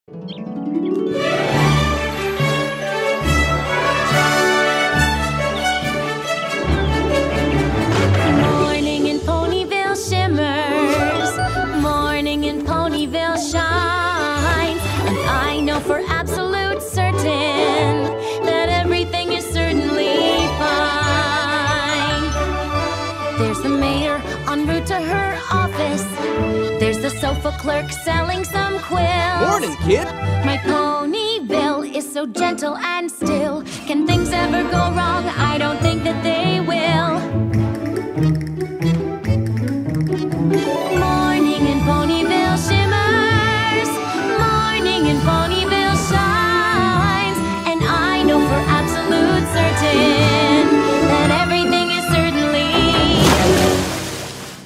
Morning in Ponyville shimmers, morning in Ponyville shines, and I know for absolute certain that everything is certainly fine. There's the mayor en route to her office. There's the sofa clerk selling some quills. Morning, kid! My Ponyville is so gentle and still. Can things ever go wrong? I don't think that they will.